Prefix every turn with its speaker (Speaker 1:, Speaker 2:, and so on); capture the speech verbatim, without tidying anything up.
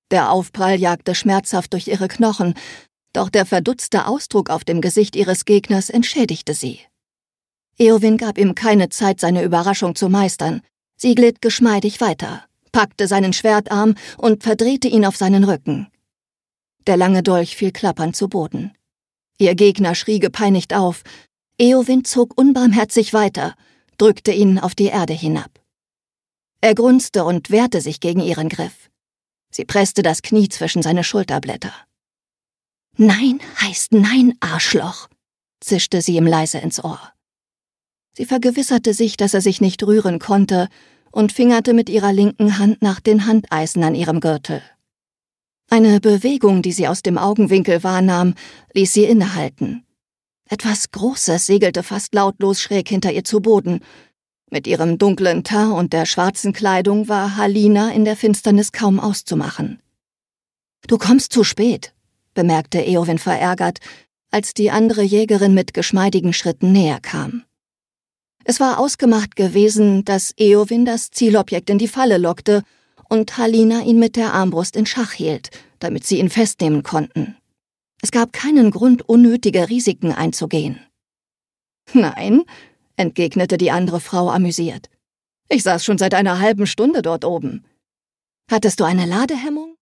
Speaker 1: Der Aufprall jagte schmerzhaft durch ihre Knochen, doch der verdutzte Ausdruck auf dem Gesicht ihres Gegners entschädigte sie. Éowyn gab ihm keine Zeit, seine Überraschung zu meistern. Sie glitt geschmeidig weiter, packte seinen Schwertarm und verdrehte ihn auf seinen Rücken. Der lange Dolch fiel klappernd zu Boden. Ihr Gegner schrie gepeinigt auf. Éowyn zog unbarmherzig weiter, drückte ihn auf die Erde hinab. Er grunzte und wehrte sich gegen ihren Griff. Sie presste das Knie zwischen seine Schulterblätter. »Nein heißt Nein, Arschloch«, zischte sie ihm leise ins Ohr. Sie vergewisserte sich, dass er sich nicht rühren konnte, und fingerte mit ihrer linken Hand nach den Handeisen an ihrem Gürtel. Eine Bewegung, die sie aus dem Augenwinkel wahrnahm, ließ sie innehalten. Etwas Großes segelte fast lautlos schräg hinter ihr zu Boden. Mit ihrem dunklen Teint und der schwarzen Kleidung war Halina in der Finsternis kaum auszumachen. »Du kommst zu spät«, bemerkte Éowyn verärgert, als die andere Jägerin mit geschmeidigen Schritten näher kam. Es war ausgemacht gewesen, dass Éowyn das Zielobjekt in die Falle lockte und Halina ihn mit der Armbrust in Schach hielt, damit sie ihn festnehmen konnten. Es gab keinen Grund, unnötige Risiken einzugehen. »Nein«, entgegnete die andere Frau amüsiert. »Ich saß schon seit einer halben Stunde dort oben. Hattest du eine Ladehemmung?«